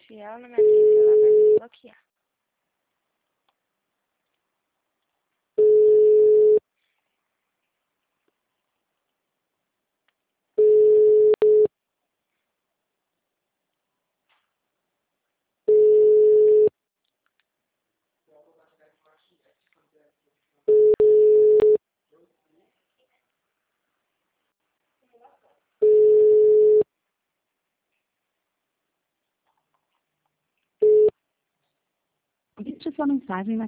Se ela não me atender, ela vai me bloquear. Digite sua mensagem na